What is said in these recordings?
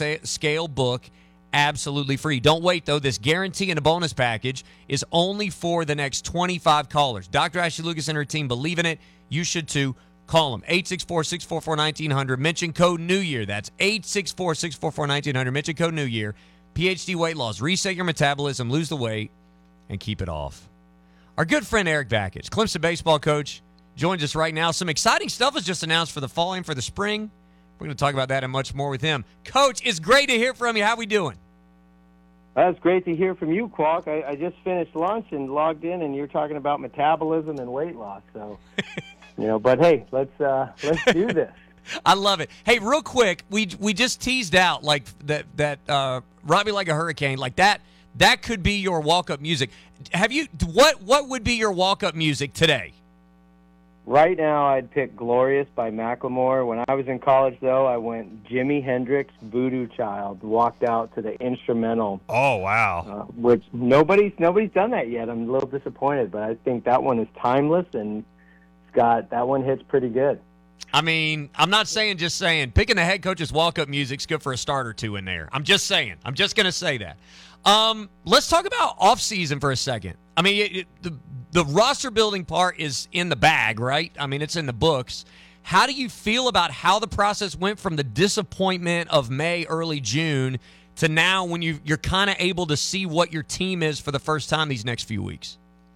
scale book absolutely free. Don't wait, though. This guarantee and a bonus package is only for the next 25 callers. Dr. Ashley Lucas and her team believe in it. You should, too. Call them, 864-644-1900. Mention code New Year. That's 864-644-1900. Mention code New Year. PhD Weight Loss. Reset your metabolism, lose the weight, and keep it off. Our good friend Eric Bakich, Clemson baseball coach, joins us right now. Some exciting stuff was just announced for the fall and for the spring. We're going to talk about that and much more with him. Coach, it's great to hear from you. How we doing? That's great to hear from you, Qualk. I just finished lunch and logged in, and you're talking about metabolism and weight loss. So, but hey, let's do this. I love it. Hey, real quick, we just teased out like that Rock Me Like a Hurricane, like that could be your walk-up music. What would be your walk-up music today? Right now, I'd pick Glorious by Macklemore. When I was in college, though, I went Jimi Hendrix, Voodoo Child, walked out to the instrumental. Oh, wow. Which nobody's done that yet. I'm a little disappointed, but I think that one is timeless, and Scott, that one hits pretty good. I mean, I'm not saying, just saying. Picking the head coach's walk-up music's good for a start or two in there. I'm just saying. I'm just going to say that. Let's talk about off-season for a second. I mean, the roster-building part is in the bag, right? I mean, it's in the books. How do you feel about how the process went from the disappointment of May, early June, to now when you're kind of able to see what your team is for the first time these next few weeks?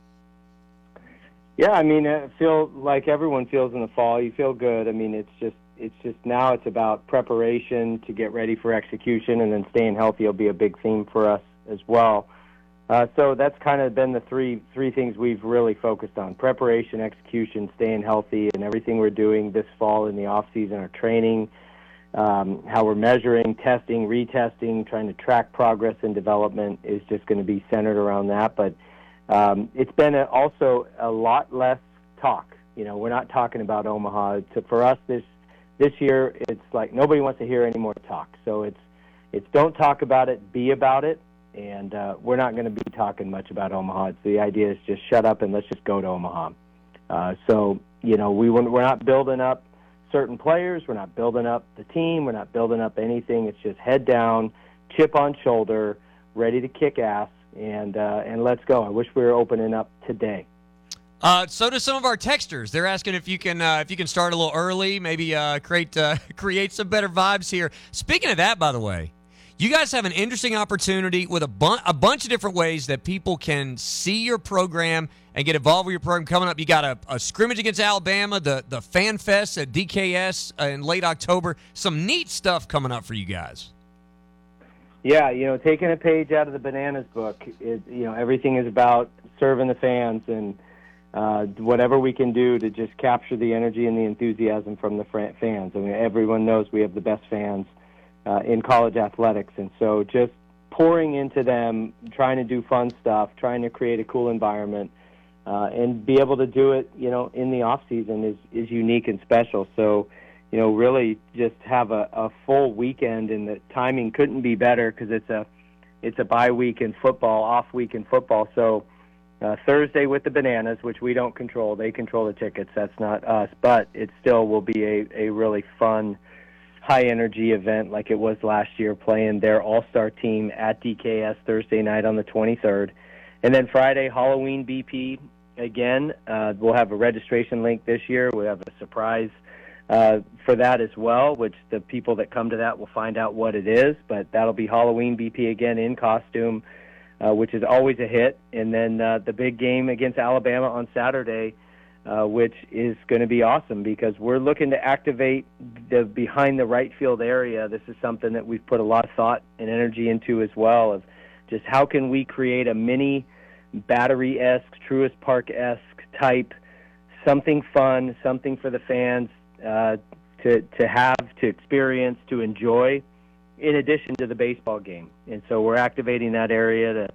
Yeah, I mean, I feel like everyone feels in the fall. You feel good. I mean, it's just now it's about preparation to get ready for execution, and then staying healthy will be a big theme for us as well. So that's kind of been the three things we've really focused on: preparation, execution, staying healthy, and everything we're doing this fall in the off season, our training, how we're measuring, testing, retesting, trying to track progress and development is just going to be centered around that. But it's been also a lot less talk. We're not talking about Omaha. For us this year, it's like nobody wants to hear any more talk. So it's don't talk about it, be about it. And we're not going to be talking much about Omaha. The idea is just shut up and let's just go to Omaha. We're not building up certain players. We're not building up the team. We're not building up anything. It's just head down, chip on shoulder, ready to kick ass, and let's go. I wish we were opening up today. So do some of our texters. They're asking if you can start a little early, maybe create some better vibes here. Speaking of that, by the way, you guys have an interesting opportunity with a bunch of different ways that people can see your program and get involved with your program coming up. You got a scrimmage against Alabama, the Fan Fest at DKS in late October. Some neat stuff coming up for you guys. Yeah, taking a page out of the Bananas book. Everything is about serving the fans and whatever we can do to just capture the energy and the enthusiasm from the fans. I mean, everyone knows we have the best fans in college athletics, and so just pouring into them, trying to do fun stuff, trying to create a cool environment, and be able to do it, in the off season is unique and special. So, really just have a full weekend, and the timing couldn't be better because it's a bye week in football, off week in football. So Thursday with the Bananas, which we don't control, they control the tickets. That's not us, but it still will be a really fun, high-energy event like it was last year, playing their all-star team at DKS Thursday night on the 23rd. And then Friday, Halloween BP again. We'll have a registration link this year. We'll have a surprise for that as well, which the people that come to that will find out what it is. But that'll be Halloween BP again in costume, which is always a hit. And then the big game against Alabama on Saturday, which is going to be awesome because we're looking to activate the behind the right field area. This is something that we've put a lot of thought and energy into as well, of just how can we create a mini Battery-esque, Truist Park-esque type, something fun, something for the fans to have, to experience, to enjoy, in addition to the baseball game. And so we're activating that area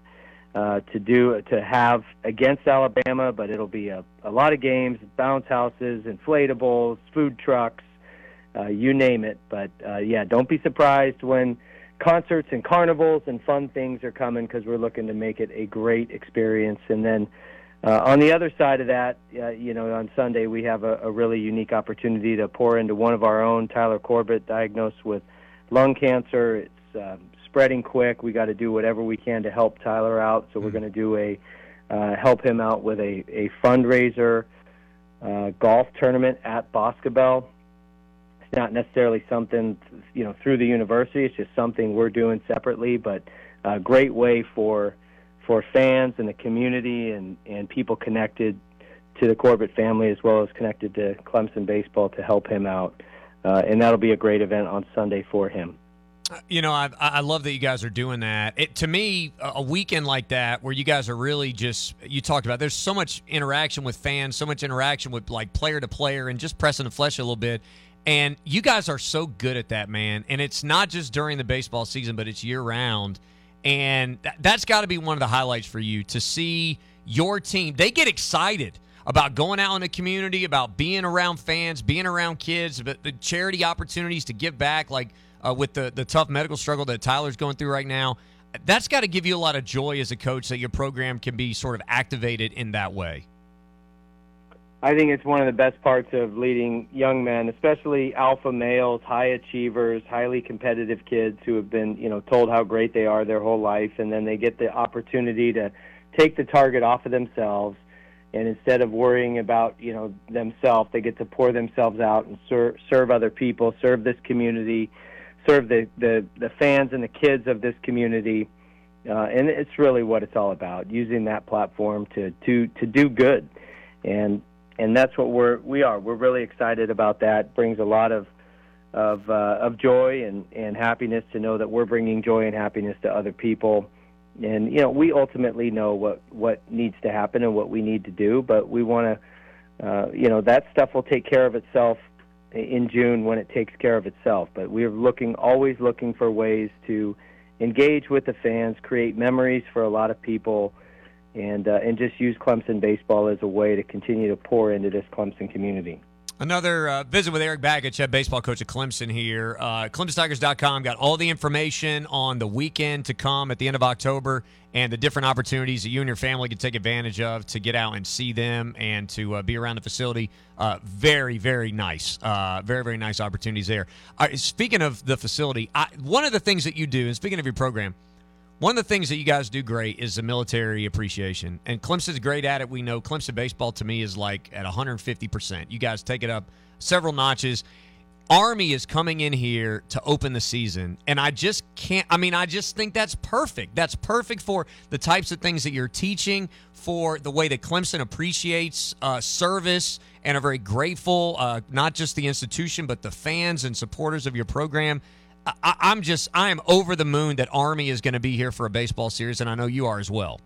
to have against Alabama, but it'll be a lot of games, bounce houses, inflatables, food trucks, you name it. But, don't be surprised when concerts and carnivals and fun things are coming, because we're looking to make it a great experience. And then on the other side of that, on Sunday we have a really unique opportunity to pour into one of our own, Tyler Corbett, diagnosed with lung cancer. It's spreading quick. We got to do whatever we can to help Tyler out. So we're going to do help him out with a fundraiser golf tournament at Boscobel. It's not necessarily something, through the university. It's just something we're doing separately, but a great way for fans and the community and people connected to the Corbett family as well as connected to Clemson baseball to help him out. And that'll be a great event on Sunday for him. I love that you guys are doing that. To me, a weekend like that where you guys are really you talked about, there's so much interaction with fans, so much interaction with like player to player and just pressing the flesh a little bit. And you guys are so good at that, man. And it's not just during the baseball season, but it's year round. And that's got to be one of the highlights for you to see your team. They get excited about going out in the community, about being around fans, being around kids, but the charity opportunities to give back, like with the tough medical struggle that Tyler's going through right now. That's got to give you a lot of joy as a coach that your program can be sort of activated in that way. I think it's one of the best parts of leading young men, especially alpha males, high achievers, highly competitive kids who have been, told how great they are their whole life, and then they get the opportunity to take the target off of themselves, and instead of worrying about, themselves, they get to pour themselves out and serve other people, serve this community, serve the fans and the kids of this community, and it's really what it's all about, using that platform to do good. And that's what we are. We're really excited about that. Brings a lot of joy and happiness to know that we're bringing joy and happiness to other people. And we ultimately know what needs to happen and what we need to do, but we want to, that stuff will take care of itself in June when it takes care of itself. But we're always looking for ways to engage with the fans, create memories for a lot of people, and just use Clemson baseball as a way to continue to pour into this Clemson community. Another visit with Eric Bagich, head baseball coach at Clemson here. ClemsonTigers.com got all the information on the weekend to come at the end of October and the different opportunities that you and your family can take advantage of to get out and see them and to be around the facility. Very, very nice. Very, very nice opportunities there. Speaking of the facility, one of the things that you do, and speaking of your program, one of the things that you guys do great is the military appreciation. And Clemson's great at it. We know Clemson baseball, to me, is like at 150%. You guys take it up several notches. Army is coming in here to open the season, and I just think that's perfect. That's perfect for the types of things that you're teaching, for the way that Clemson appreciates service and are very grateful, not just the institution, but the fans and supporters of your program. I am over the moon that Army is going to be here for a baseball series, and I know you are as well.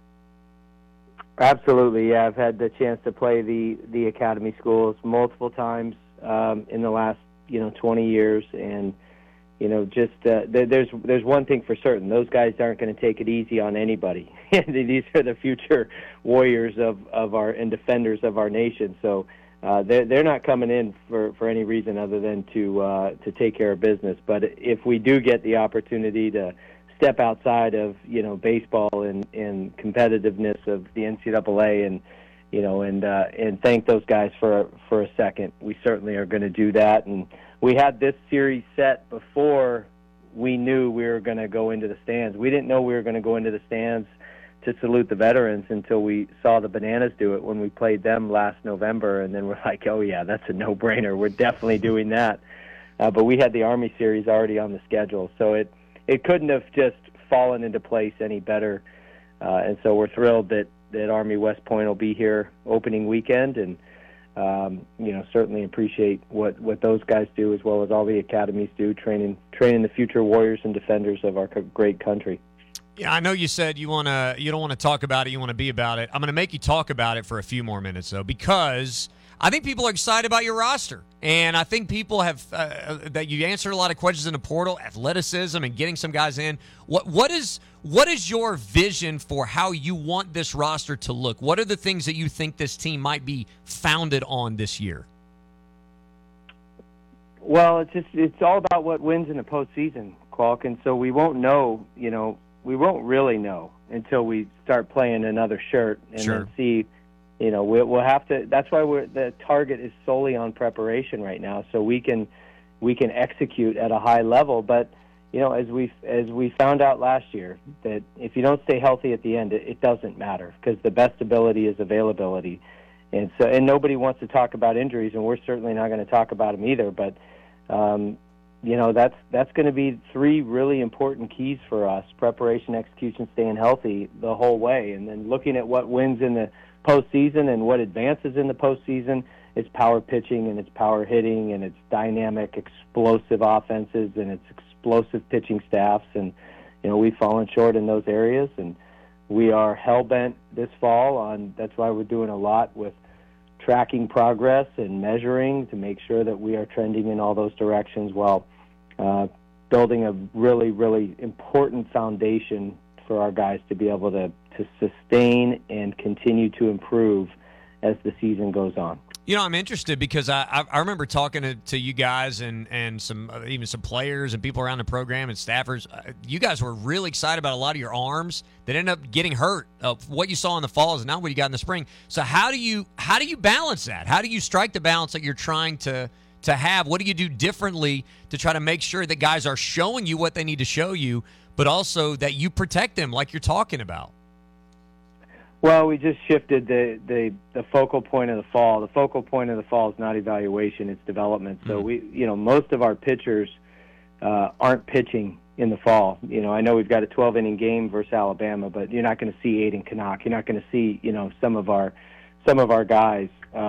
Absolutely, yeah. I've had the chance to play the academy schools multiple times in the last 20 years, and there's one thing for certain: those guys aren't going to take it easy on anybody. These are the future warriors of our and defenders of our nation. So. They're not coming in for any reason other than to take care of business. But if we do get the opportunity to step outside of baseball and competitiveness of the NCAA and thank those guys for a second, we certainly are going to do that. And we had this series set before we knew we were going to go into the stands. We didn't know we were going to go into the stands to salute the veterans until we saw the Bananas do it when we played them last November, and then we're like, oh yeah, that's a no-brainer. We're definitely doing that. But we had the Army series already on the schedule, so it couldn't have just fallen into place any better. And so we're thrilled that Army West Point will be here opening weekend, and certainly appreciate what those guys do as well as all the academies do, training the future warriors and defenders of our great country. Yeah, I know you said you don't want to talk about it, you want to be about it. I'm going to make you talk about it for a few more minutes, though, because I think people are excited about your roster. And I think people have that you answered a lot of questions in the portal, athleticism and getting some guys in. What is your vision for how you want this roster to look? What are the things that you think this team might be founded on this year? Well, it's all about what wins in the postseason, Qualk, and so we won't know, we won't really know until we start playing another shirt and then see, we'll have to. That's why the target is solely on preparation right now, so we can execute at a high level. But as we found out last year, that if you don't stay healthy at the end, it doesn't matter, because the best ability is availability. And nobody wants to talk about injuries, and we're certainly not going to talk about them either. But that's going to be three really important keys for us: preparation, execution, staying healthy the whole way. And then looking at what wins in the postseason and what advances in the postseason, it's power pitching and it's power hitting and it's dynamic, explosive offenses and it's explosive pitching staffs. And we've fallen short in those areas, and we are hell-bent this fall on. That's why we're doing a lot with tracking progress and measuring to make sure that we are trending in all those directions, while building a really, really important foundation for our guys to be able to sustain and continue to improve as the season goes on. I'm interested because I remember talking to you guys and some even some players and people around the program and staffers. You guys were really excited about a lot of your arms that ended up getting hurt. What you saw in the fall is not what you got in the spring. So how do you balance that? How do you strike the balance that you're trying to have? What do you do differently to try to make sure that guys are showing you what they need to show you, but also that you protect them like you're talking about? Well, we just shifted the focal point of the fall. The focal point of the fall is not evaluation; it's development. So most of our pitchers aren't pitching in the fall. I know we've got a 12-inning game versus Alabama, but you're not going to see Aiden Canuck. You're not going to see some of our guys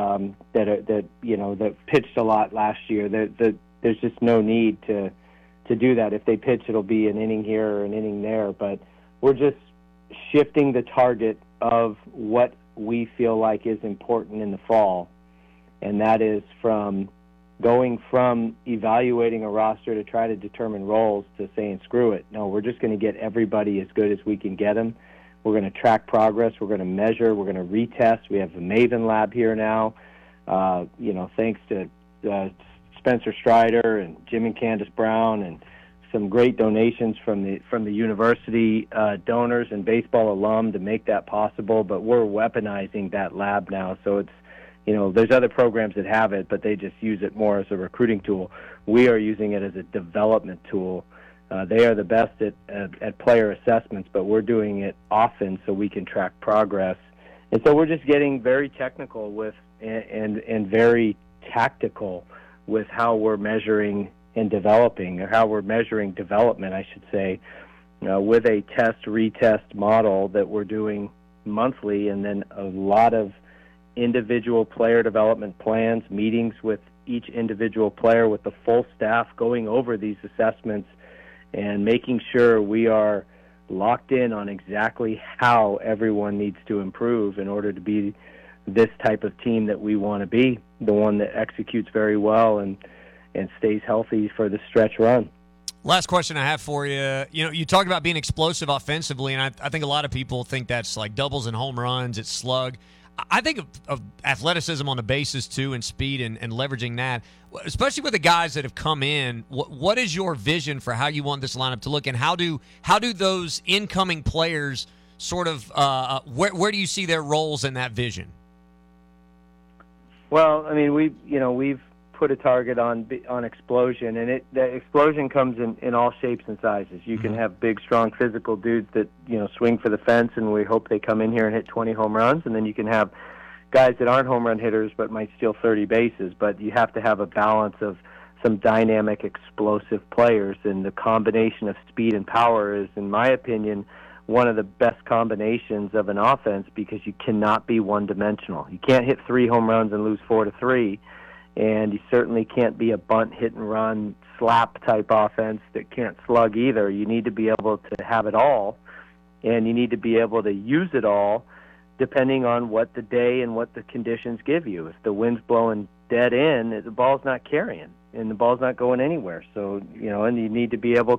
that pitched a lot last year. There's just no need to do that. If they pitch, it'll be an inning here or an inning there. But we're just shifting the target of what we feel like is important in the fall, and that is from going from evaluating a roster to try to determine roles to saying, screw it. No, we're just going to get everybody as good as we can get them. We're going to track progress. We're going to measure. We're going to retest. We have the Maven Lab here now. Thanks to Spencer Strider and Jim and Candace Brown and some great donations from the university donors and baseball alum to make that possible. But we're weaponizing that lab now. So it's, there's other programs that have it, but they just use it more as a recruiting tool. We are using it as a development tool. They are the best at player assessments, but we're doing it often so we can track progress. And so we're just getting very technical with and very tactical with how we're measuring and developing, or how we're measuring development, I should say, with a test-retest model that we're doing monthly, and then a lot of individual player development plans, meetings with each individual player with the full staff, going over these assessments and making sure we are locked in on exactly how everyone needs to improve in order to be this type of team that we want to be, the one that executes very well and stays healthy for the stretch run. Last question I have for you. You talk about being explosive offensively, and I think a lot of people think that's like doubles and home runs, it's slug. I think of athleticism on the bases, too, and speed and leveraging that, especially with the guys that have come in. What is your vision for how you want this lineup to look, and how do those incoming players sort of where do you see their roles in that vision? Well, I mean, we've put a target on explosion, and the explosion comes in all shapes and sizes. You can have big, strong, physical dudes that swing for the fence, and we hope they come in here and hit 20 home runs. And then you can have guys that aren't home run hitters but might steal 30 bases. But you have to have a balance of some dynamic, explosive players, and the combination of speed and power is, in my opinion, one of the best combinations of an offense, because you cannot be one-dimensional. You can't hit 3 home runs and lose 4-3. And you certainly can't be a bunt, hit and run, slap type offense that can't slug either. You need to be able to have it all, and you need to be able to use it all depending on what the day and what the conditions give you. If the wind's blowing dead in, the ball's not carrying, and the ball's not going anywhere. So, and you need to be able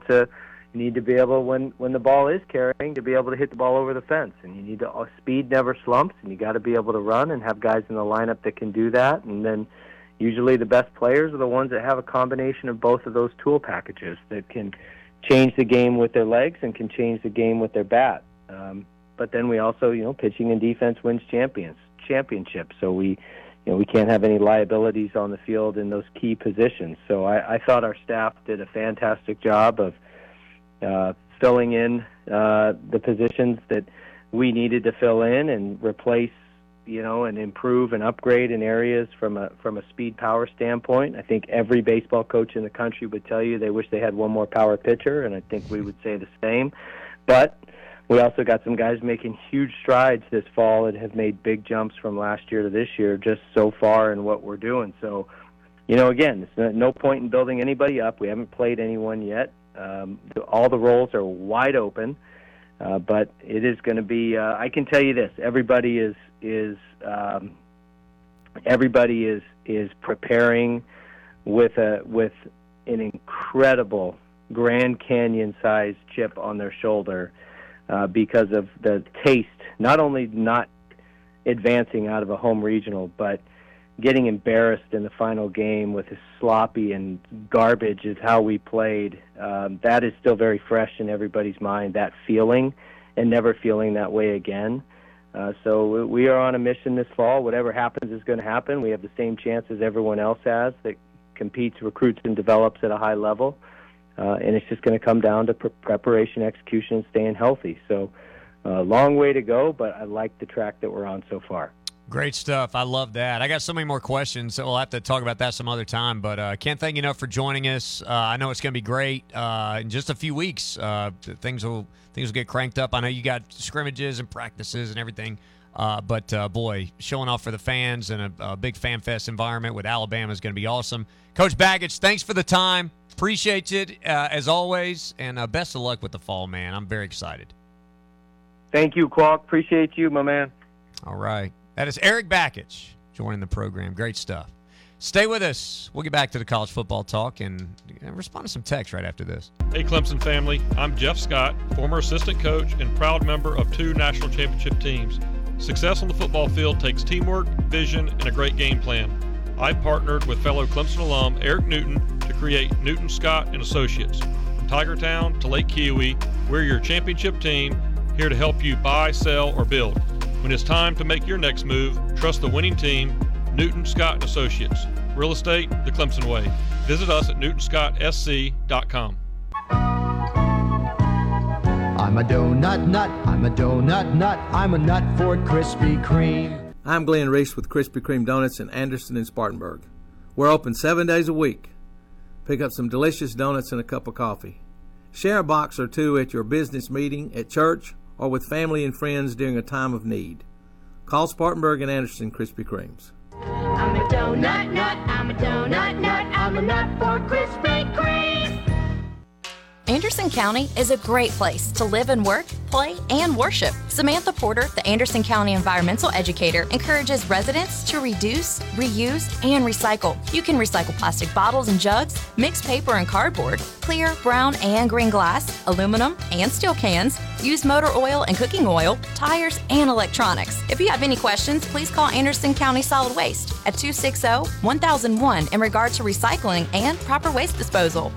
when the ball is carrying, to be able to hit the ball over the fence. And you need to, speed never slumps, and you got to be able to run and have guys in the lineup that can do that. And then usually the best players are the ones that have a combination of both of those tool packages that can change the game with their legs and can change the game with their bat. But then we also, pitching and defense wins championships. So we can't have any liabilities on the field in those key positions. So I thought our staff did a fantastic job of filling in the positions that we needed to fill in and replace, and improve and upgrade in areas from a speed power standpoint. I think every baseball coach in the country would tell you they wish they had one more power pitcher, and I think we would say the same. But we also got some guys making huge strides this fall and have made big jumps from last year to this year just so far in what we're doing. So, again, there's no point in building anybody up. We haven't played anyone yet. All the roles are wide open, but it is going to be. I can tell you this: everybody is preparing with an incredible Grand Canyon-sized chip on their shoulder because of the taste. Not only not advancing out of a home regional, but getting embarrassed in the final game with as sloppy and garbage as how we played. That is still very fresh in everybody's mind, that feeling, and never feeling that way again. So we are on a mission this fall. Whatever happens is going to happen. We have the same chance as everyone else has that competes, recruits, and develops at a high level. And it's just going to come down to preparation, execution, and staying healthy. So long way to go, but I like the track that we're on so far. Great stuff. I love that. I got so many more questions, so we'll have to talk about that some other time. But I can't thank you enough for joining us. I know it's going to be great. In just a few weeks, things will get cranked up. I know you got scrimmages and practices and everything. But boy, showing off for the fans and a big fan fest environment with Alabama is going to be awesome. Coach Bagich, thanks for the time. Appreciate it as always, and best of luck with the fall, man. I'm very excited. Thank you, Qualk. Appreciate you, my man. All right. That is Eric Bakich joining the program. Great stuff. Stay with us. We'll get back to the college football talk and respond to some text right after this. Hey, Clemson family. I'm Jeff Scott, former assistant coach and proud member of 2 national championship teams. Success on the football field takes teamwork, vision, and a great game plan. I partnered with fellow Clemson alum Eric Newton to create Newton Scott and Associates. From Tigertown to Lake Kiowee, we're your championship team, here to help you buy, sell, or build. When it's time to make your next move, trust the winning team, Newton Scott & Associates. Real estate the Clemson way. Visit us at newtonscottsc.com. I'm a donut nut, I'm a donut nut, I'm a nut for Krispy Kreme. I'm Glenn Reese with Krispy Kreme Donuts in Anderson and Spartanburg. We're open 7 days a week. Pick up some delicious donuts and a cup of coffee. Share a box or two at your business meeting, at church, or with family and friends during a time of need. Call Spartanburg and Anderson Krispy Kremes. I'm a donut nut, I'm a donut nut, I'm a nut for Krispy Kreme. Anderson County is a great place to live and work, play, and worship. Samantha Porter, the Anderson County environmental educator, encourages residents to reduce, reuse, and recycle. You can recycle plastic bottles and jugs, mixed paper and cardboard, clear, brown, and green glass, aluminum, and steel cans, use motor oil and cooking oil, tires, and electronics. If you have any questions, please call Anderson County Solid Waste at 260-1001 in regard to recycling and proper waste disposal.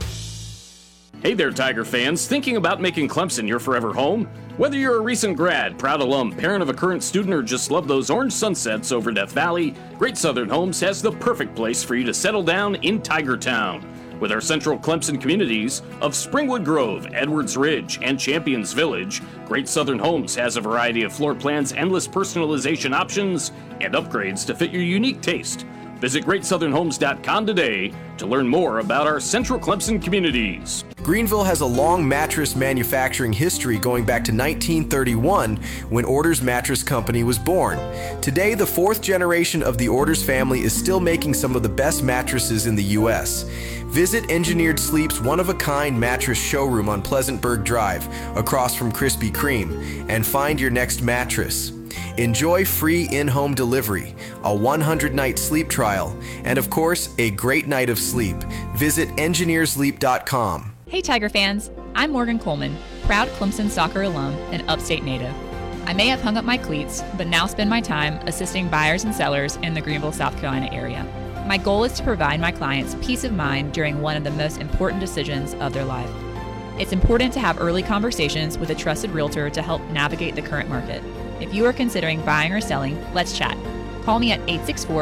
Hey there, Tiger fans. Thinking about making Clemson your forever home? Whether you're a recent grad, proud alum, parent of a current student, or just love those orange sunsets over Death Valley, Great Southern Homes has the perfect place for you to settle down in Tiger Town. With our central Clemson communities of Springwood Grove, Edwards Ridge, and Champions Village, Great Southern Homes has a variety of floor plans, endless personalization options, and upgrades to fit your unique taste. Visit GreatSouthernHomes.com today to learn more about our Central Clemson communities. Greenville has a long mattress manufacturing history going back to 1931 when Orders Mattress Company was born. Today, the 4th generation of the Orders family is still making some of the best mattresses in the U.S. Visit Engineered Sleep's one-of-a-kind mattress showroom on Pleasantburg Drive, across from Krispy Kreme, and find your next mattress. Enjoy free in-home delivery, a 100-night sleep trial, and of course, a great night of sleep. Visit engineersleep.com. Hey Tiger fans, I'm Morgan Coleman, proud Clemson soccer alum and upstate native. I may have hung up my cleats, but now spend my time assisting buyers and sellers in the Greenville, South Carolina area. My goal is to provide my clients peace of mind during one of the most important decisions of their life. It's important to have early conversations with a trusted realtor to help navigate the current market. If you are considering buying or selling, let's chat. Call me at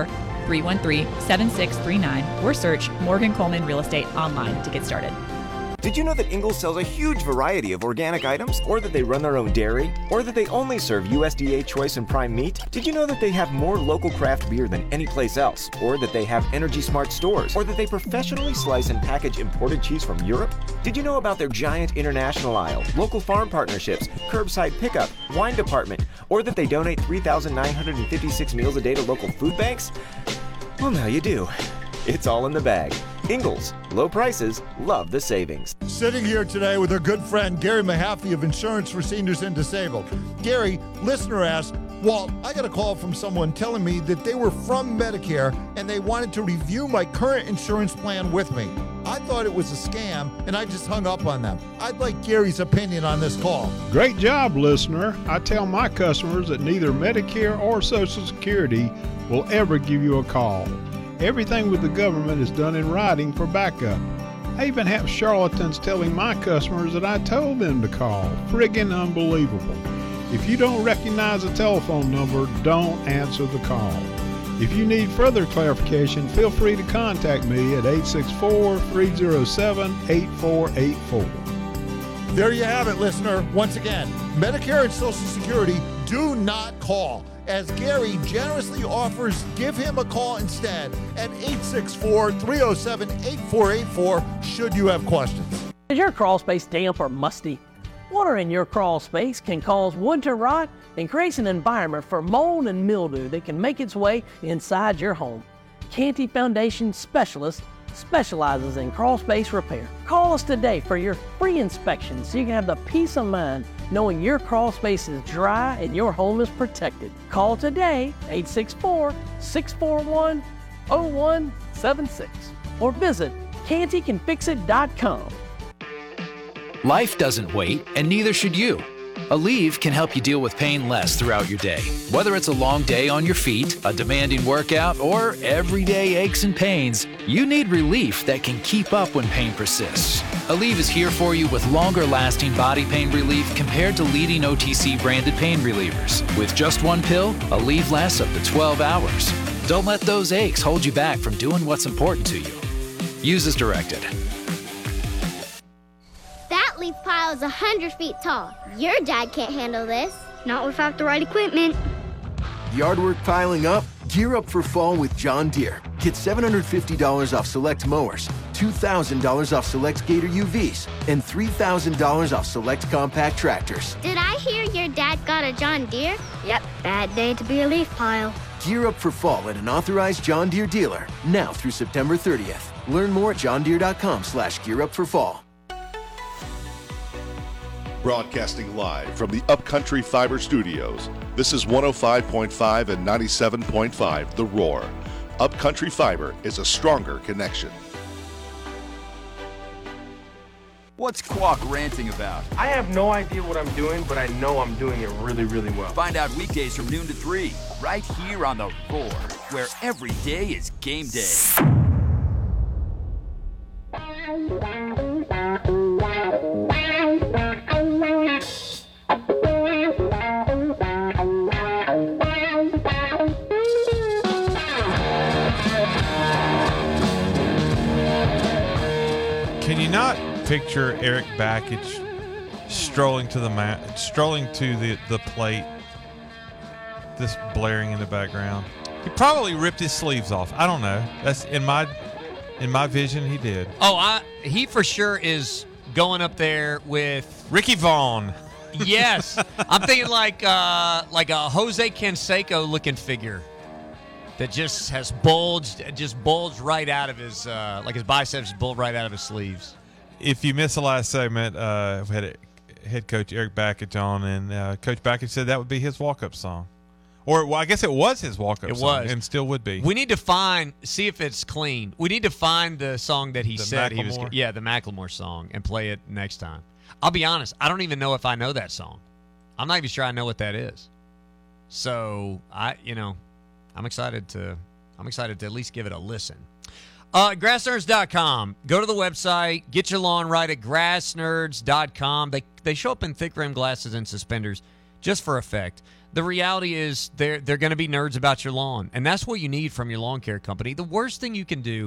864-313-7639 or search Morgan Coleman Real Estate online to get started. Did you know that Ingles sells a huge variety of organic items? Or that they run their own dairy? Or that they only serve USDA choice and prime meat? Did you know that they have more local craft beer than any place else? Or that they have Energy Smart stores? Or that they professionally slice and package imported cheese from Europe? Did you know about their giant international aisle, local farm partnerships, curbside pickup, wine department? Or that they donate 3,956 meals a day to local food banks? Well, now you do. It's all in the bag. Ingles, low prices, love the savings. Sitting here today with our good friend Gary Mahaffey of Insurance for Seniors and Disabled. Gary, listener asked, Walt, I got a call from someone telling me that they were from Medicare and they wanted to review my current insurance plan with me. I thought it was a scam and I just hung up on them. I'd like Gary's opinion on this call. Great job, listener. I tell my customers that neither Medicare or Social Security will ever give you a call. Everything with the government is done in writing for backup. I even have charlatans telling my customers that I told them to call. Friggin' unbelievable. If you don't recognize a telephone number, don't answer the call. If you need further clarification, feel free to contact me at 864-307-8484. There you have it, listener. Once again, Medicare and Social Security, do not call. As Gary generously offers, give him a call instead at 864-307-8484 should you have questions. Is your crawl space damp or musty? Water in your crawl space can cause wood to rot and creates an environment for mold and mildew that can make its way inside your home. Canty Foundation Specialist specializes in crawl space repair. Call us today for your free inspection so you can have the peace of mind knowing your crawl space is dry and your home is protected. Call today, 864-641-0176, or visit cantycanfixit.com. Life doesn't wait, and neither should you. Aleve can help you deal with pain less throughout your day. Whether it's a long day on your feet, a demanding workout, or everyday aches and pains, you need relief that can keep up when pain persists. Aleve is here for you with longer-lasting body pain relief compared to leading OTC branded pain relievers. With just one pill, Aleve lasts up to 12 hours. Don't let those aches hold you back from doing what's important to you. Use as directed. That leaf pile is 100 feet tall. Your dad can't handle this. Not without the right equipment. Yard work piling up? Gear up for fall with John Deere. Get $750 off select mowers, $2,000 off select Gator UVs, and $3,000 off select compact tractors. Did I hear your dad got a John Deere? Yep, bad day to be a leaf pile. Gear up for fall at an authorized John Deere dealer, now through September 30th. Learn more at johndeere.com/gearupforfall. Broadcasting live from the Upcountry Fiber Studios. This is 105.5 and 97.5 The Roar. Upcountry Fiber is a stronger connection. What's Quack ranting about? I have no idea what I'm doing, but I know I'm doing it really, really well. Find out weekdays from noon to 3, right here on The Roar, where every day is game day. Can you not picture Eric Bakich strolling to the plate, this blaring in the background? He probably ripped his sleeves off. I don't know. That's in my vision. He did. Oh, he for sure is going up there with Ricky Vaughn. Yes, I'm thinking like a Jose Canseco looking figure that just has bulged right out of his like his biceps bulged right out of his sleeves. If you missed the last segment, we had head coach Eric Bakich on, and Coach Bakich said that would be his walk-up song. Or, well, I guess it was his walk-up song. It was. And still would be. We need to see if it's clean. We need to find the song that he said he was. Yeah, the Macklemore song, and play it next time. I'll be honest, I don't even know if I know that song. I'm not even sure I know what that is. So, I'm excited to at least give it a listen. GrassNerds.com. Go to the website. Get your lawn right at GrassNerds.com. They show up in thick rim glasses and suspenders just for effect. The reality is they're going to be nerds about your lawn, and that's what you need from your lawn care company. The worst thing you can do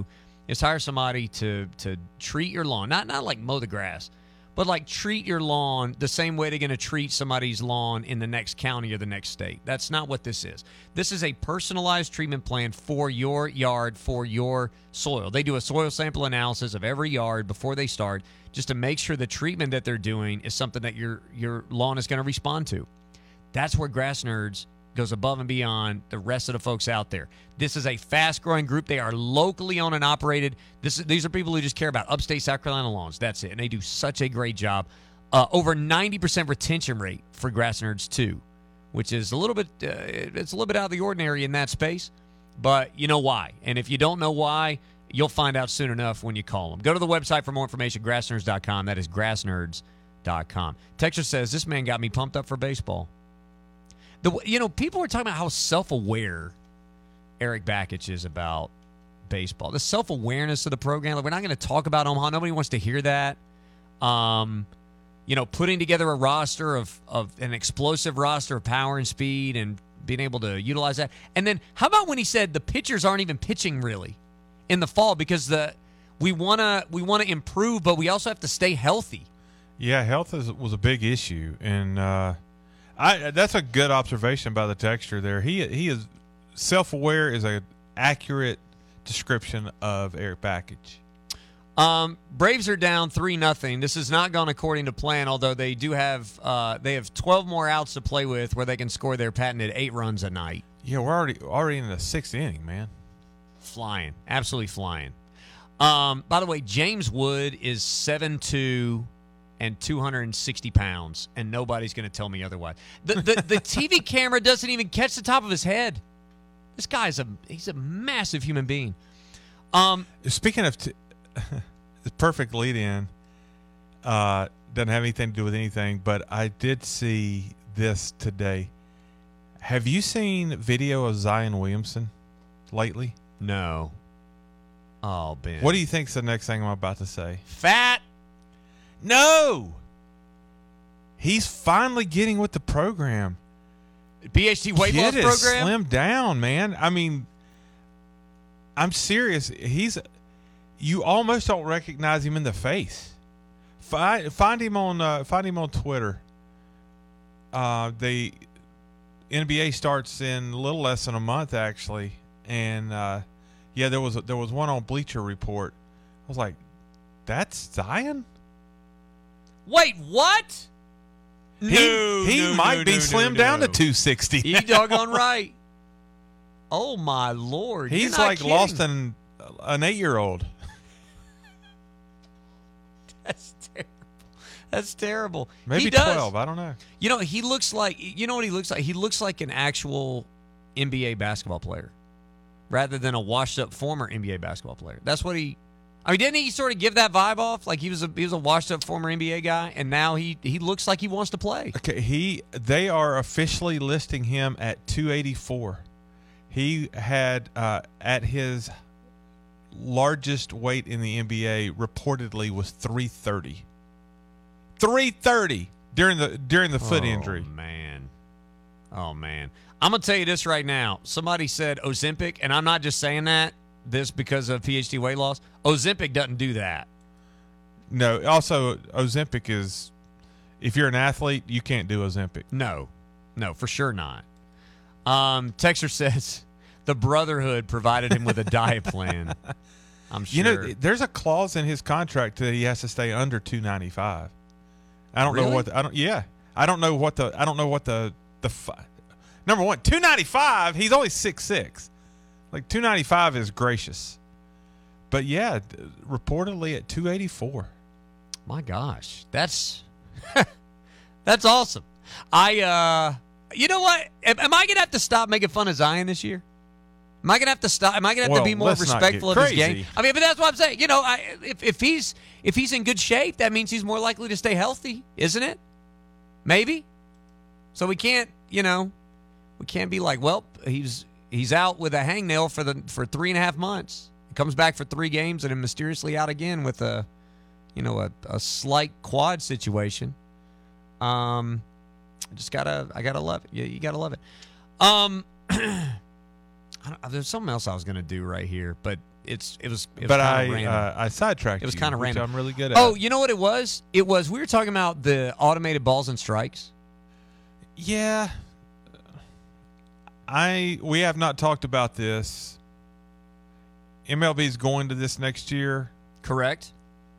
is hire somebody to treat your lawn. Not like mow the grass, but like treat your lawn the same way they're going to treat somebody's lawn in the next county or the next state. That's not what this is. This is a personalized treatment plan for your yard, for your soil. They do a soil sample analysis of every yard before they start, just to make sure the treatment that they're doing is something that your lawn is going to respond to. That's where Grass Nerds goes above and beyond the rest of the folks out there. This is a fast-growing group. They are locally owned and operated. These are people who just care about upstate South Carolina lawns. That's it. And they do such a great job. Over 90% retention rate for Grass Nerds, too, which is a little bit it's a little bit out of the ordinary in that space. But you know why. And if you don't know why, you'll find out soon enough when you call them. Go to the website for more information, grassnerds.com. That is grassnerds.com. Texas says, this man got me pumped up for baseball. People were talking about how self-aware Eric Bakich is about baseball. The self-awareness of the program. Like, we're not going to talk about Omaha. Nobody wants to hear that. Putting together a roster of an explosive roster of power and speed and being able to utilize that. And then how about when he said the pitchers aren't even pitching really in the fall because we want to improve, but we also have to stay healthy. Yeah, health was a big issue, and that's a good observation by the texter there. He is self-aware is an accurate description of Eric Bakich. Braves are down 3-0. This has not gone according to plan, although they do have 12 more outs to play with where they can score their patented 8 runs a night. Yeah, we're already in the 6th inning, man. Flying. Absolutely flying. By the way, James Wood is 7'2" and 260 pounds, and nobody's going to tell me otherwise. The TV camera doesn't even catch the top of his head. This guy's he's a massive human being. Speaking of the perfect lead-in, doesn't have anything to do with anything, but I did see this today. Have you seen video of Zion Williamson lately? No. Oh, Ben. What do you think's the next thing I'm about to say? Fat. No. He's finally getting with the program. PhD weight loss program? Slim down, man. I mean, I'm serious. You almost don't recognize him in the face. Find him on Twitter. The NBA starts in a little less than a month, actually, and there was one on Bleacher Report. I was like, that's Zion? Wait, what? He might be slimmed down to 260. You doggone right. Oh my Lord! He's like kidding. Lost an 8-year-old. That's terrible. Maybe he 12. I don't know. He looks like. You know what he looks like? He looks like an actual NBA basketball player, rather than a washed-up former NBA basketball player. That's what he. I mean, didn't he sort of give that vibe off? Like he was a washed-up former NBA guy, and now he looks like he wants to play. Okay, they are officially listing him at 284. He had at his largest weight in the NBA reportedly was 330. 330 during the foot injury. Oh man. I'm gonna tell you this right now. Somebody said Ozempic, and I'm not just saying this because of PhD weight loss. Ozempic doesn't do that. No. Also, Ozempic is, if you're an athlete, you can't do Ozempic. No, for sure not. Texter says the Brotherhood provided him with a diet plan. I'm sure. There's a clause in his contract that he has to stay under 295. I don't know what. I don't know what the number one 295. He's only 6'6". Like 295 is gracious, but yeah, reportedly at 284. My gosh, that's awesome. You know what? Am I gonna have to stop making fun of Zion this year? Am I gonna have to stop? Am I gonna have to be more respectful of his game? I mean, but that's what I'm saying. If he's in good shape, that means he's more likely to stay healthy, isn't it? Maybe. So we can't be like, well, he's out with a hangnail for 3.5 months. He comes back for 3 games and then mysteriously out again with a slight quad situation. I gotta love it. Yeah, you gotta love it. There's something else I was gonna do right here, but But I sidetracked. It was you, kind of which random. I'm really good at. Oh, you know what it was? It was we were talking about the automated balls and strikes. Yeah. We have not talked about this. MLB's going to this next year. Correct.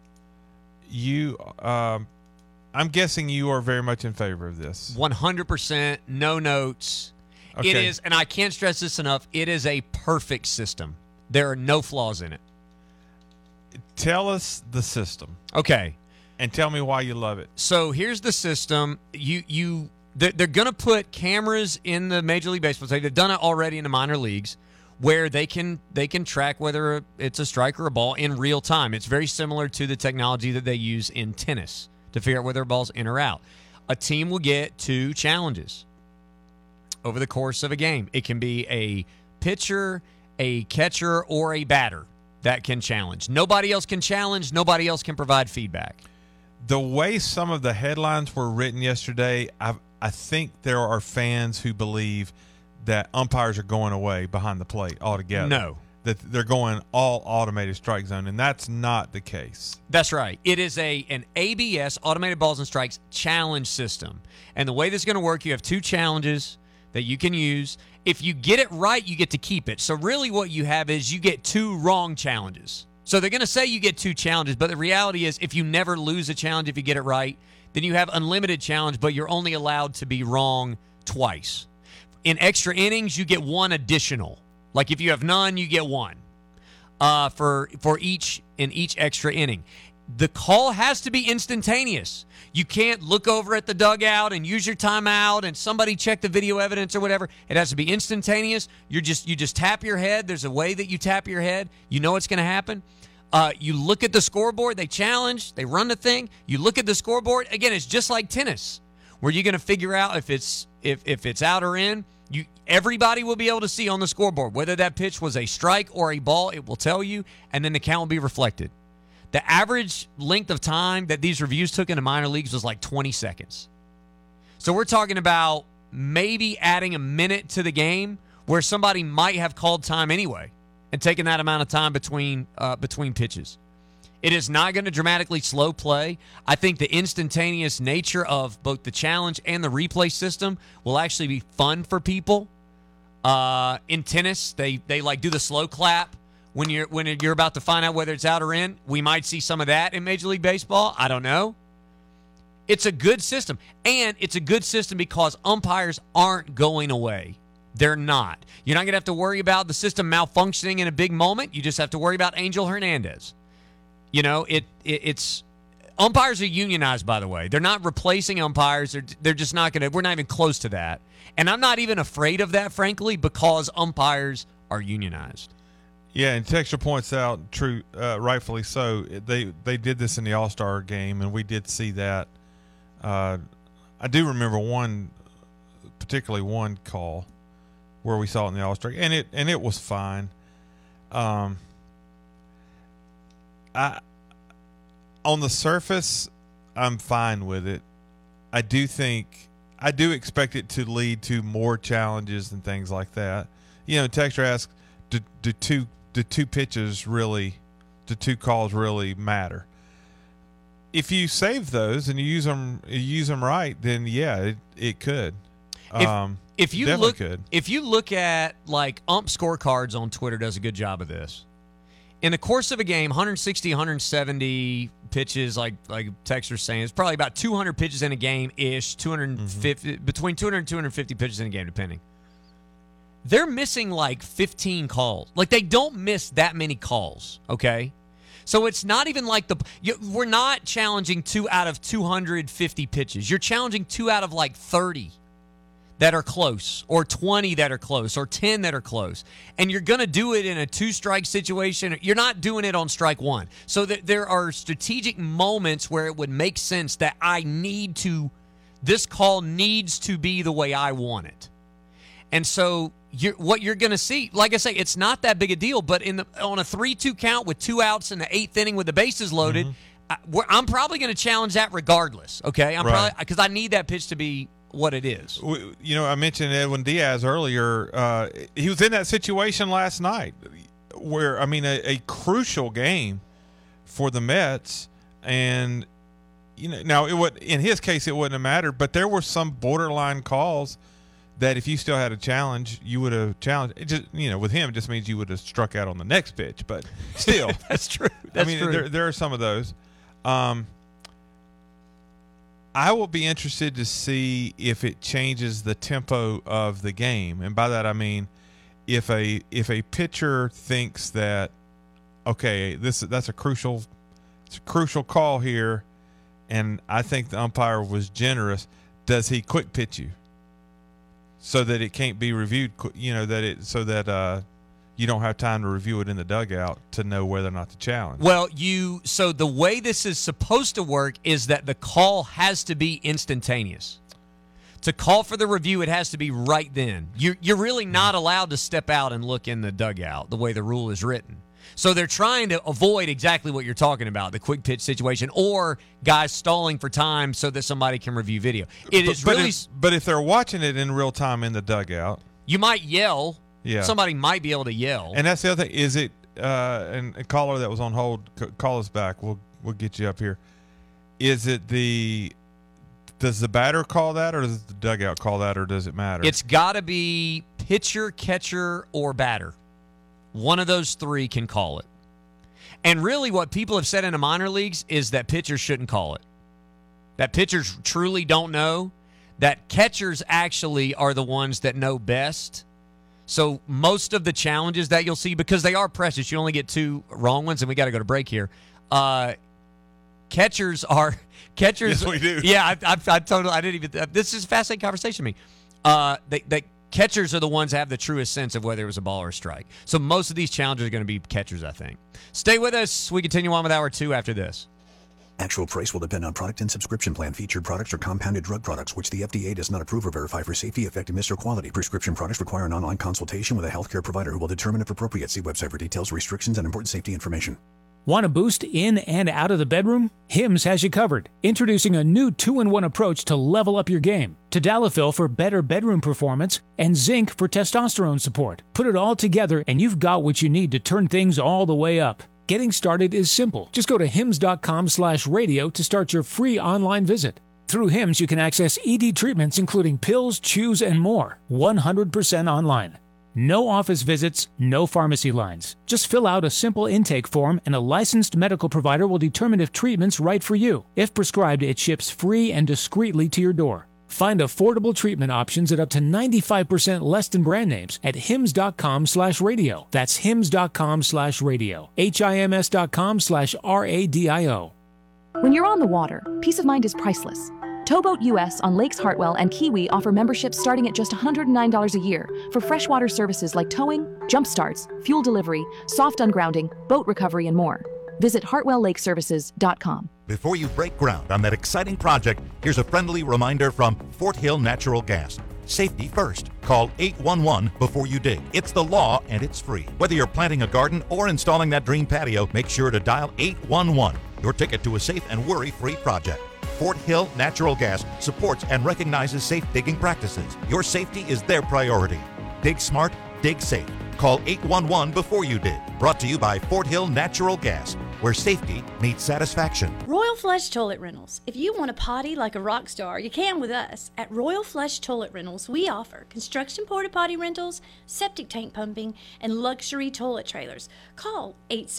I'm guessing you are very much in favor of this. 100%, no notes. Okay. It is, and I can't stress this enough, it is a perfect system. There are no flaws in it. Tell us the system. Okay. And tell me why you love it. So here's the system. They're going to put cameras in the Major League Baseball. They've done it already in the minor leagues where they can track whether it's a strike or a ball in real time. It's very similar to the technology that they use in tennis to figure out whether a ball's in or out. A team will get 2 challenges over the course of a game. It can be a pitcher, a catcher, or a batter that can challenge. Nobody else can challenge. Nobody else can provide feedback. The way some of the headlines were written yesterday, I think there are fans who believe that umpires are going away behind the plate altogether. No. That they're going all automated strike zone, and that's not the case. That's right. It is an ABS, automated balls and strikes, challenge system. And the way this is going to work, you have 2 challenges that you can use. If you get it right, you get to keep it. So really what you have is you get 2 wrong challenges. So they're going to say you get 2 challenges, but the reality is if you never lose a challenge, if you get it right, then you have unlimited challenge, but you're only allowed to be wrong twice. In extra innings, you get 1 additional. Like if you have none, you get 1 for each extra inning. The call has to be instantaneous. You can't look over at the dugout and use your timeout and somebody check the video evidence or whatever. It has to be instantaneous. You just tap your head. There's a way that you tap your head. You know what's going to happen. You look at the scoreboard. They challenge. They run the thing. You look at the scoreboard. Again, it's just like tennis, where you're going to figure out if it's out or in. Everybody will be able to see on the scoreboard whether that pitch was a strike or a ball. It will tell you, and then the count will be reflected. The average length of time that these reviews took in the minor leagues was like 20 seconds. So we're talking about maybe adding a minute to the game where somebody might have called time anyway and taken that amount of time between pitches. It is not going to dramatically slow play. I think the instantaneous nature of both the challenge and the replay system will actually be fun for people. In tennis, they like do the slow clap when you're about to find out whether it's out or in. We might see some of that in Major League Baseball. I don't know. It's a good system, and it's a good system because umpires aren't going away. They're not. You're not going to have to worry about the system malfunctioning in a big moment. You just have to worry about Angel Hernandez. You know, it's umpires are unionized, by the way. They're not replacing umpires. They're just not going to. We're not even close to that. And I'm not even afraid of that, frankly, because umpires are unionized. Yeah, and Texture points out, true, rightfully so. They did this in the All-Star game, and we did see that. I do remember particularly one call where we saw it in the All-Star, and it was fine. On the surface, I'm fine with it. I do expect it to lead to more challenges and things like that. You know, Texture asks, do two pitches really, do 2 calls really matter? If you save those and you use them right, then yeah, it could. If you definitely look, could. If you look at like ump scorecards on Twitter, does a good job of this. In the course of a game, 160, 170 pitches, like Texter's saying, it's probably about 200 pitches in a game-ish, 250 between 200 and 250 pitches in a game, depending. They're missing like 15 calls. Like they don't miss that many calls, okay? So it's not even like we're not challenging 2 out of 250 pitches. You're challenging 2 out of like 30 that are close, or 20 that are close, or 10 that are close. And you're going to do it in a 2-strike situation. You're not doing it on strike 1. So there are strategic moments where it would make sense that this call needs to be the way I want it. And so what you're going to see, like I say, it's not that big a deal, but on a 3-2 count with 2 outs in the 8th inning with the bases loaded, I'm probably going to challenge that regardless, okay? Probably because I need that pitch to be what it is. You know, I mentioned Edwin Diaz earlier. He was in that situation last night. a crucial game for the Mets, and now in his case it wouldn't have mattered, but there were some borderline calls that if you still had a challenge, you would have challenged. It just with him, it just means you would have struck out on the next pitch. But still, that's true. That's true. There are some of those. I will be interested to see if it changes the tempo of the game, and by that I mean if a pitcher thinks that that's a crucial call here, and I think the umpire was generous. Does he quick pitch you? So that it can't be reviewed, so that you don't have time to review it in the dugout to know whether or not to challenge. Well, so the way this is supposed to work is that the call has to be instantaneous. To call for the review, it has to be right then. You're really not allowed to step out and look in the dugout the way the rule is written. So they're trying to avoid exactly what you're talking about, the quick pitch situation, or guys stalling for time so that somebody can review video. But if they're watching it in real time in the dugout, you might yell. Yeah. Somebody might be able to yell. And that's the other thing. Is it and a caller that was on hold, call us back. We'll get you up here. Is it does the batter call that, or does the dugout call that, or does it matter? It's got to be pitcher, catcher, or batter. One of those three can call it. And really what people have said in the minor leagues is that pitchers shouldn't call it. That pitchers truly don't know. That catchers actually are the ones that know best. So most of the challenges that you'll see, because they are precious, you only get 2 wrong ones, and we got to go to break here. Catchers. Yes, we do. Yeah, I totally. I didn't even. This is a fascinating conversation to me. They catchers are the ones that have the truest sense of whether it was a ball or a strike. So most of these challenges are going to be catchers, I think. Stay with us. We continue on with Hour 2 after this. Actual price will depend on product and subscription plan. Featured products are compounded drug products, which the FDA does not approve or verify for safety, effectiveness, or quality. Prescription products require an online consultation with a healthcare provider who will determine if appropriate. See website for details, restrictions, and important safety information. Want a boost in and out of the bedroom? Hims has you covered. Introducing a new 2-in-1 approach to level up your game. Tadalafil for better bedroom performance and zinc for testosterone support. Put it all together and you've got what you need to turn things all the way up. Getting started is simple. Just go to hims.com/radio to start your free online visit. Through Hims, you can access ED treatments including pills, chews, and more. 100% online. No office visits, no pharmacy lines. Just fill out a simple intake form and a licensed medical provider will determine if treatment's right for you. If prescribed, it ships free and discreetly to your door. Find affordable treatment options at up to 95% less than brand names at hims.com/radio. That's hims.com/radio. HIMS.com/RADIO. When you're on the water, peace of mind is priceless. Towboat US on Lakes Hartwell and Kiwi offer memberships starting at just $109 a year for freshwater services like towing, jump starts, fuel delivery, soft ungrounding, boat recovery, and more. Visit hartwelllakeservices.com. Before you break ground on that exciting project, here's a friendly reminder from Fort Hill Natural Gas. Safety first. Call 811 before you dig. It's the law and it's free. Whether you're planting a garden or installing that dream patio, make sure to dial 811. Your ticket to a safe and worry-free project. Fort Hill Natural Gas supports and recognizes safe digging practices. Your safety is their priority. Dig smart, dig safe. Call 811 before you dig. Brought to you by Fort Hill Natural Gas, where safety meets satisfaction. Royal Flush Toilet Rentals. If you want to potty like a rock star, you can with us. At Royal Flush Toilet Rentals, we offer construction porta potty rentals, septic tank pumping, and luxury toilet trailers. Call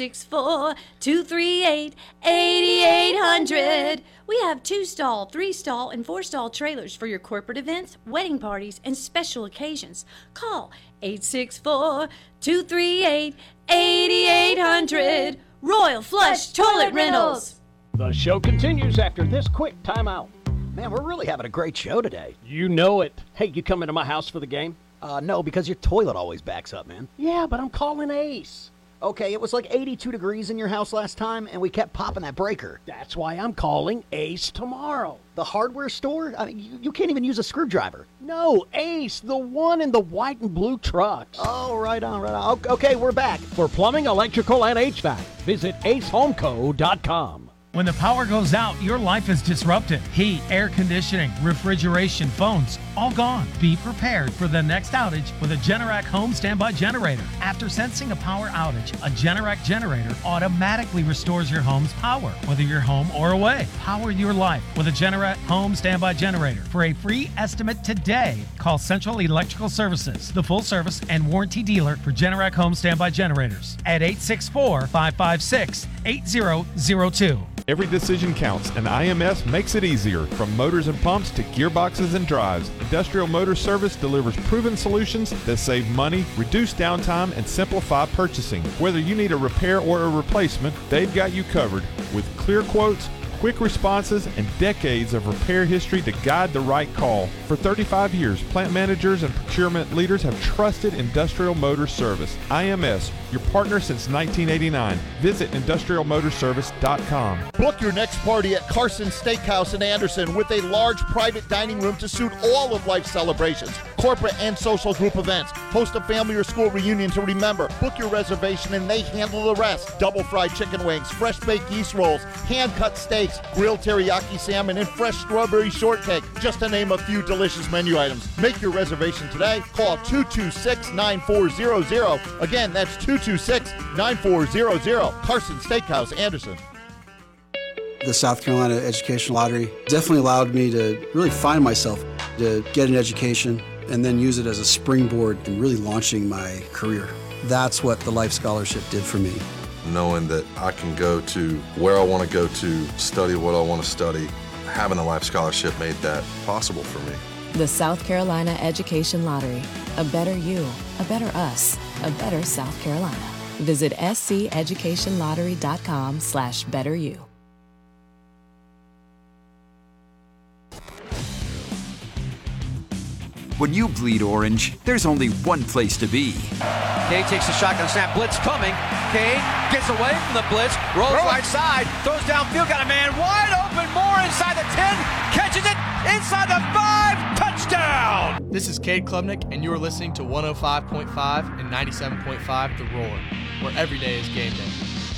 864-238-8800. We have 2-stall, 3-stall, and 4-stall trailers for your corporate events, wedding parties, and special occasions. Call 864-238-8800. Royal Flush Toilet Rentals. The show continues after this quick timeout. Man, we're really having a great show today. You know it. Hey, you coming to my house for the game? No, because your toilet always backs up, man. Yeah, but I'm calling Ace. Okay, it was like 82 degrees in your house last time, and we kept popping that breaker. That's why I'm calling Ace tomorrow. The hardware store? I mean, you can't even use a screwdriver. No, Ace, the one in the white and blue trucks. Oh, right on. Okay, we're back. For plumbing, electrical, and HVAC, visit acehomeco.com. When the power goes out, your life is disrupted. Heat, air conditioning, refrigeration, phones, all gone. Be prepared for the next outage with a Generac home standby generator. After sensing a power outage, a Generac generator automatically restores your home's power, whether you're home or away. Power your life with a Generac home standby generator. For a free estimate today, call Central Electrical Services, the full service and warranty dealer for Generac home standby generators at 864-556-8002. Every decision counts, and IMS makes it easier. From motors and pumps to gearboxes and drives, Industrial Motor Service delivers proven solutions that save money, reduce downtime, and simplify purchasing. Whether you need a repair or a replacement, they've got you covered. With clear quotes, quick responses, and decades of repair history to guide the right call. For 35 years, plant managers and procurement leaders have trusted Industrial Motor Service. IMS, your partner since 1989. Visit industrialmotorservice.com. Book your next party at Carson Steakhouse in Anderson with a large private dining room to suit all of life's celebrations, corporate and social group events. Host a family or school reunion to remember. Book your reservation and they handle the rest. Double fried chicken wings, fresh baked yeast rolls, hand-cut steaks, grilled teriyaki salmon, and fresh strawberry shortcake, just to name a few delicious menu items. Make your reservation today. Call 226-9400. Again, that's 226-9400. Carson Steakhouse, Anderson. The South Carolina Education Lottery definitely allowed me to really find myself, to get an education, and then use it as a springboard in really launching my career. That's what the Life Scholarship did for me. Knowing that I can go to where I want to go to, study what I want to study, having a Life Scholarship made that possible for me. The South Carolina Education Lottery. A better you, a better us, a better South Carolina. Visit sceducationlottery.com/betteryou. When you bleed orange, there's only one place to be. Cade takes the shotgun snap, blitz coming. Cade gets away from the blitz, rolls right side, throws downfield, got a man wide open, Moore inside the 10, catches it inside the 5, touchdown! This is Cade Klubnik, and you are listening to 105.5 and 97.5 The Roar, where every day is game day.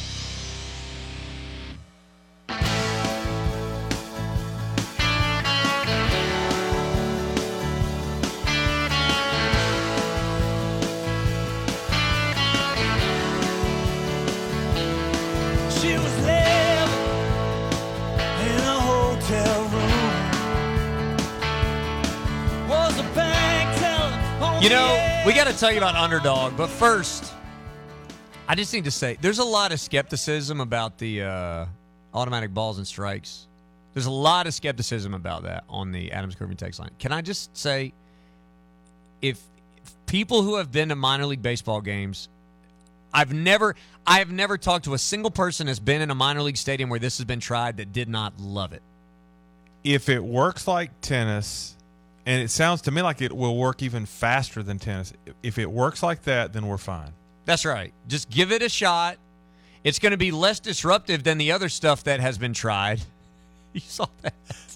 You know, we got to tell you about Underdog, but first, I just need to say, there's a lot of skepticism about the automatic balls and strikes. There's a lot of skepticism about that on the Adams Curving text line. Can I just say, if people who have been to minor league baseball games, I have never talked to a single person that's been in a minor league stadium where this has been tried that did not love it. If it works like tennis, and it sounds to me like it will work even faster than tennis, if it works like that, then we're fine. That's right. Just give it a shot. It's going to be less disruptive than the other stuff that has been tried. You saw that.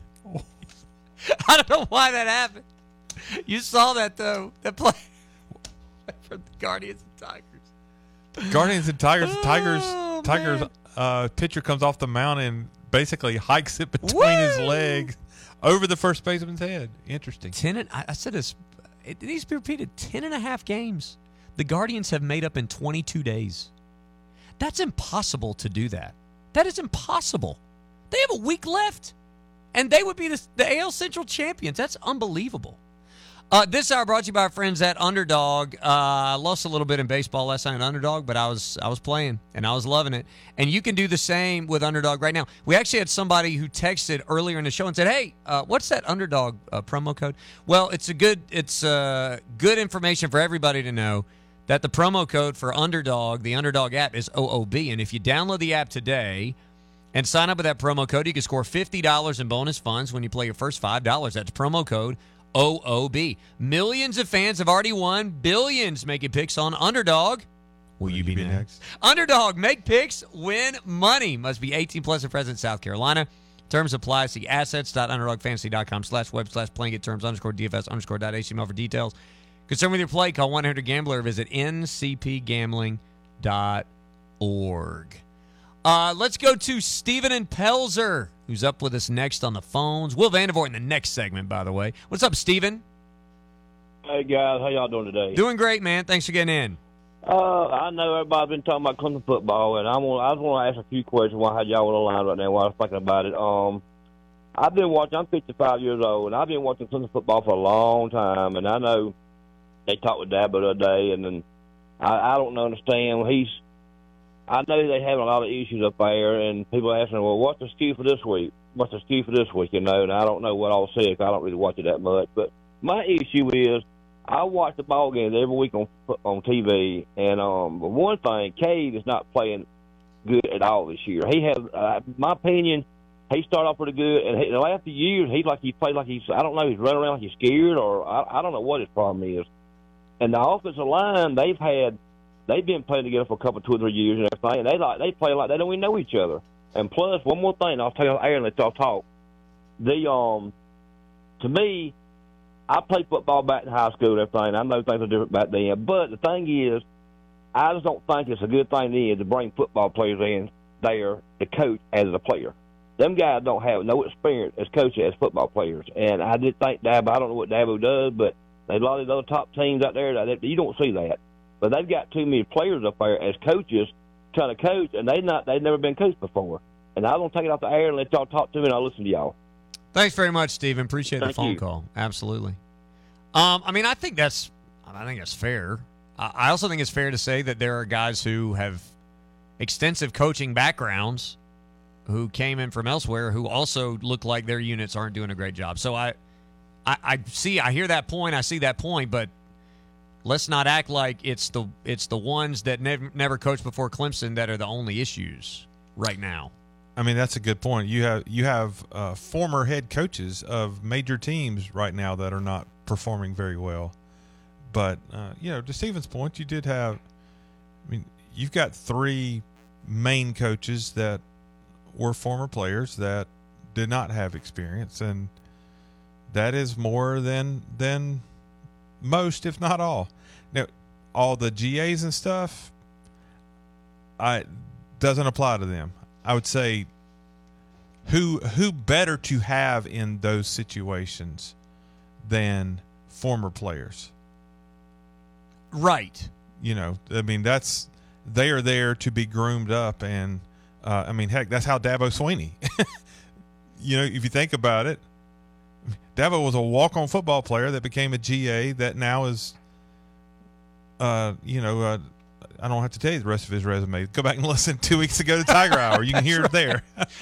I don't know why that happened. You saw that, though. That play for the Guardians and Tigers. Guardians and Tigers. Tigers pitcher comes off the mound and basically hikes it between his legs over the first baseman's head. Interesting. I said this. It needs to be repeated. 10.5 games. The Guardians have made up in 22 days. That's impossible to do that. That is impossible. They have a week left, and they would be the AL Central champions. That's unbelievable. This hour brought to you by our friends at Underdog. I lost a little bit in baseball last night at Underdog, but I was playing, and I was loving it. And you can do the same with Underdog right now. We actually had somebody who texted earlier in the show and said, hey, what's that Underdog promo code? Well, it's good information for everybody to know that the promo code for Underdog, the Underdog app, is OOB. And if you download the app today and sign up with that promo code, you can score $50 in bonus funds when you play your first $5. That's promo code OOB. Millions of fans have already won billions making picks on Underdog. Will you be next? Underdog, make picks, win money. Must be 18 plus and present in South Carolina. Terms apply. See assets.underdogfantasy.com/web/playing-it-terms_DFS_.html for details. Concerned with your play, call 1-800-GAMBLER or visit ncpgambling.org. Let's go to Steven and Pelzer, who's up with us next on the phones. Will Vandervoort in the next segment, by the way. What's up, Steven? Hey, guys. How y'all doing today? Doing great, man. Thanks for getting in. I know everybody's been talking about Clemson football, and I just want to ask a few questions while I had y'all on the line right now while I was thinking about it. I've been watching. I'm 55 years old, and I've been watching Clemson football for a long time, and I know they talked with Dabo the other day, and then I don't understand. I know they have a lot of issues up there, and people are asking, well, what's the skew for this week? What's the skew for this week, and I don't know what I'll say because I don't really watch it that much. But my issue is I watch the ball games every week on TV, and one thing, Cade is not playing good at all this year. He has, my opinion, he started off pretty good, and in the last few years, he's running around like he's scared, or I don't know what his problem is. And the offensive line, they've been playing together for 2 or 3 years and everything, and they play like they don't even know each other. And plus, one more thing, I'll tell you, Aaron, let y'all talk. To me, I played football back in high school and everything. I know things are different back then, but the thing is, I just don't think it's a good thing to bring football players in there to coach as a player. Them guys don't have no experience as coaches as football players. And I did think Dabo, I don't know what Dabo does, but there's a lot of these other top teams out there that you don't see that. But they've got too many players up there as coaches trying to coach, and they've never been coached before. And I'm going to take it off the air and let y'all talk to me, and I'll listen to y'all. Thanks very much, Steven. Appreciate the phone call. Absolutely. I think that's fair. I also think it's fair to say that there are guys who have extensive coaching backgrounds who came in from elsewhere who also look like their units aren't doing a great job. So I hear that point. I see that point, but let's not act like it's the ones that never coached before Clemson that are the only issues right now. I mean, that's a good point. You have former head coaches of major teams right now that are not performing very well. But, to Steven's point, you did have – you've got 3 main coaches that were former players that did not have experience, and that is more than most, if not all. Now, all the GAs and stuff doesn't apply to them. I would say who better to have in those situations than former players? Right. They are there to be groomed up, and heck, that's how Dabo Swinney. If you think about it, Dabo was a walk-on football player that became a GA that now is, I don't have to tell you the rest of his resume. Go back and listen 2 weeks ago to Tiger Hour. You can hear it there.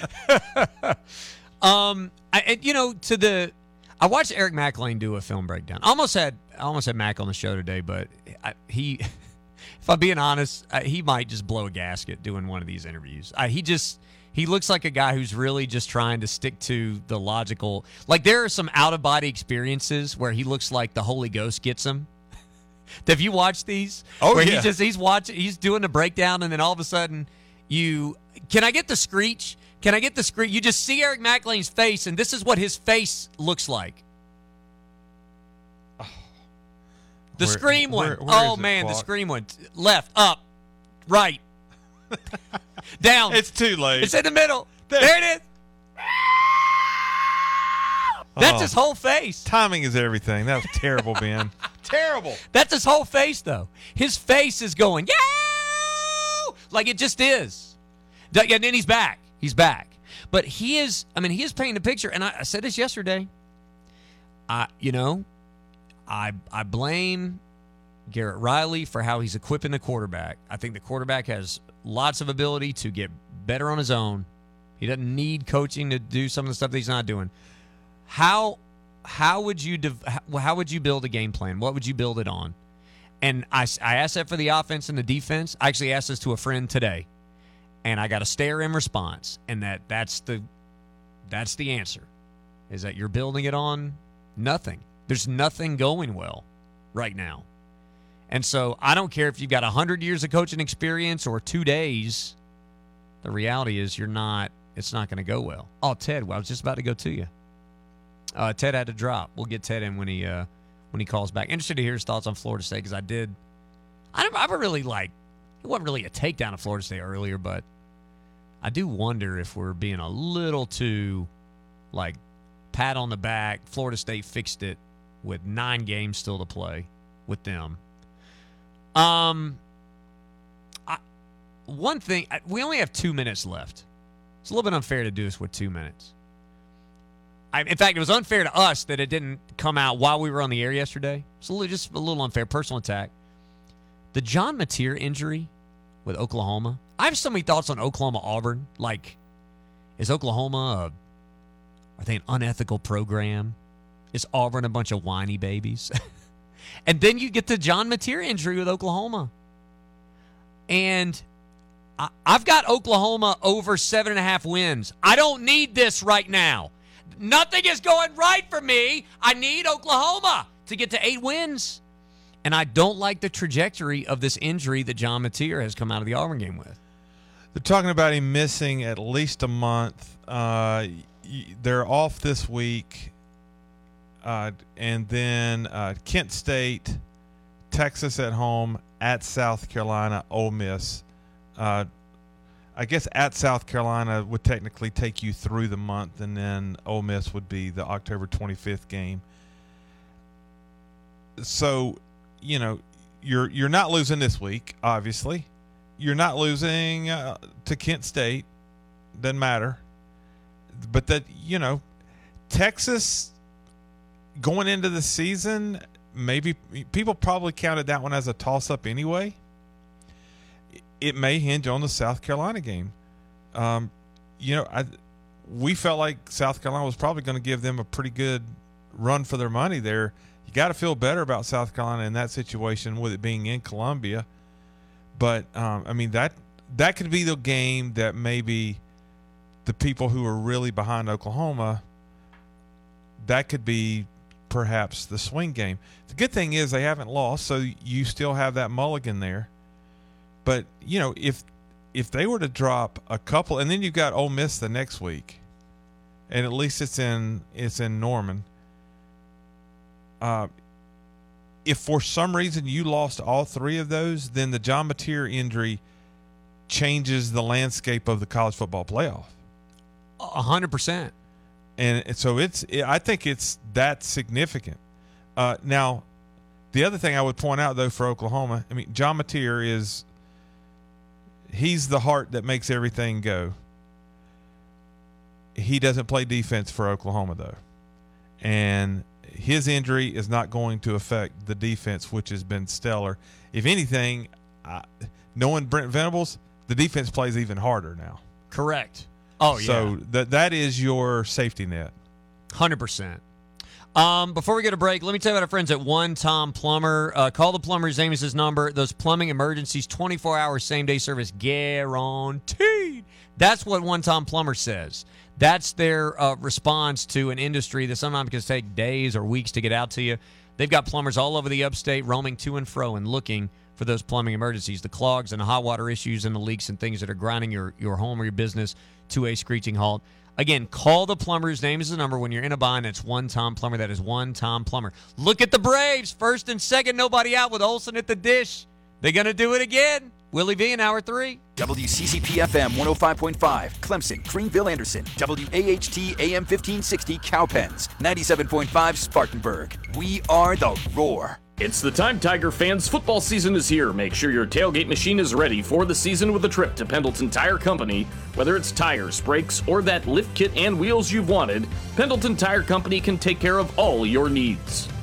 I watched Eric McLean do a film breakdown. I almost had Mac on the show today, but if I'm being honest, he might just blow a gasket doing one of these interviews. He looks like a guy who's really just trying to stick to the logical. Like, there are some out-of-body experiences where he looks like the Holy Ghost gets him. Have you watched these? Oh, where yeah. He's doing the breakdown, and then all of a sudden can I get the screech? Can I get the screech? You just see Eric McLean's face, and this is what his face looks like. The scream one. The scream one. Left, up, right, down. It's too late. It's in the middle. There it is. That's his whole face. Timing is everything. That was terrible, Ben. Terrible. That's his whole face, though. His face is going, yeah, like it just is. And then he's back. He's back. But he is painting the picture. And I said this yesterday. I blame Garrett Riley for how he's equipping the quarterback. I think the quarterback has lots of ability to get better on his own. He doesn't need coaching to do some of the stuff that he's not doing. How would you build a game plan? What would you build it on? And I asked that for the offense and the defense. I actually asked this to a friend today, and I got a stare in response. And that's the answer, is that you're building it on nothing. There's nothing going well right now. And so I don't care if you've got 100 years of coaching experience or 2 days. The reality is it's not going to go well. Oh, Ted, I was just about to go to you. Ted had to drop. We'll get Ted in when he calls back. Interested to hear his thoughts on Florida State, because it wasn't really a takedown of Florida State earlier, but I do wonder if we're being a little too, like, pat on the back. Florida State fixed it with 9 games still to play with them. One thing, we only have 2 minutes left. It's a little bit unfair to do this with 2 minutes. In fact, it was unfair to us that it didn't come out while we were on the air yesterday. It's just a little unfair. Personal attack. The John Mateer injury with Oklahoma. I have so many thoughts on Oklahoma-Auburn. Like, is Oklahoma are they an unethical program? Is Auburn a bunch of whiny babies? And then you get the John Mateer injury with Oklahoma. And I've got Oklahoma over 7.5 wins. I don't need this right now. Nothing is going right for me. I need Oklahoma to get to 8 wins. And I don't like the trajectory of this injury that John Mateer has come out of the Auburn game with. They're talking about him missing at least a month. They're off this week. And then Kent State, Texas at home, at South Carolina, Ole Miss. I guess at South Carolina would technically take you through the month, and then Ole Miss would be the October 25th game. So, you know, you're not losing this week, obviously. You're not losing to Kent State. Doesn't matter. But that, you know, Texas going into the season, maybe people probably counted that one as a toss-up anyway. It may hinge on the South Carolina game. You know, we felt like South Carolina was probably going to give them a pretty good run for their money there. You got to feel better about South Carolina in that situation with it being in Columbia. But, I mean, that could be the game that maybe the people who are really behind Oklahoma, that could be perhaps the swing game. The good thing is they haven't lost, so you still have that mulligan there. But, you know, if they were to drop a couple, and then you've got Ole Miss the next week, and at least it's in Norman. If for some reason you lost all 3 of those, then the John Mateer injury changes the landscape of the college football playoff. 100%. And so I think it's that significant. Now, the other thing I would point out, though, for Oklahoma, I mean, John Mateer he's the heart that makes everything go. He doesn't play defense for Oklahoma, though. And his injury is not going to affect the defense, which has been stellar. If anything, knowing Brent Venables, the defense plays even harder now. Correct. Oh, yeah. So that is your safety net. 100%. Before we get a break, let me tell you about our friends at One Tom Plumber. Call the plumber. His name is his number. Those plumbing emergencies, 24-hour same-day service guaranteed. That's what One Tom Plumber says. That's their response to an industry that sometimes can take days or weeks to get out to you. They've got plumbers all over the upstate roaming to and fro and looking for those plumbing emergencies, the clogs and the hot water issues and the leaks and things that are grinding your home or your business to a screeching halt. Again, call the plumber. His name is the number when you're in a bind. It's One Tom Plumber. That is One Tom Plumber. Look at the Braves. First and second, nobody out with Olsen at the dish. They're going to do it again. Willie V in hour 3. WCCP-FM 105.5, Clemson, Greenville, Anderson. WAHT AM 1560, Cowpens. 97.5, Spartanburg. We are the Roar. It's the time, Tiger fans. Football season is here. Make sure your tailgate machine is ready for the season with a trip to Pendleton Tire Company. Whether it's tires, brakes, or that lift kit and wheels you've wanted, Pendleton Tire Company can take care of all your needs.